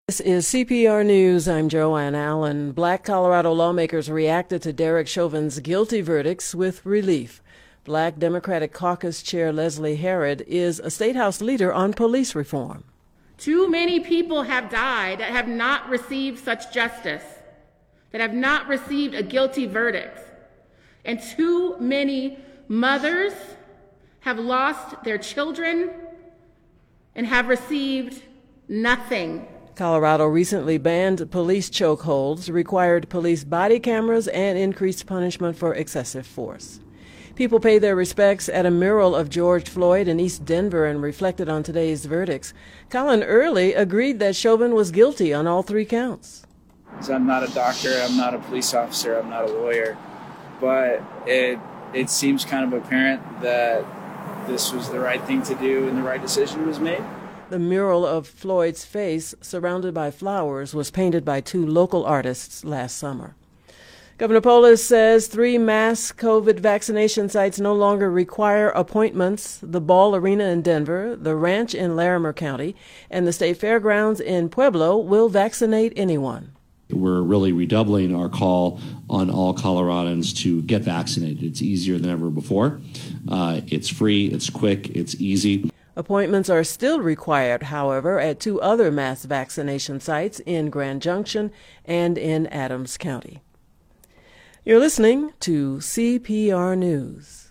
This is CPR News. I'm Joanne Allen. Black Colorado lawmakers reacted to Derek Chauvin's guilty verdicts with relief. Black Democratic Caucus Chair Leslie Herod is a State House leader on police reform. Too many people have died that have not received such justice, that have not received a guilty verdict. And too many mothers have lost their children and have received nothing. Colorado recently banned police chokeholds, required police body cameras, and increased punishment for excessive force. People paid their respects at a mural of George Floyd in East Denver and reflected on today's verdicts. Colin Early agreed that Chauvin was guilty on all three counts. I'm not a doctor, I'm not a police officer, I'm not a lawyer, but it seems kind of apparent that this was the right thing to do and the right decision was made. The mural of Floyd's face, surrounded by flowers, was painted by two local artists last summer. Governor Polis says 3 mass COVID vaccination sites no longer require appointments: the Ball Arena in Denver, the Ranch in Larimer County, and the State Fairgrounds in Pueblo will vaccinate anyone. We're really redoubling our call on all Coloradans to get vaccinated. It's easier than ever before. It's free, it's quick, it's easy. Appointments are still required, however, at 2 other mass vaccination sites in Grand Junction and in Adams County. You're listening to CPR News.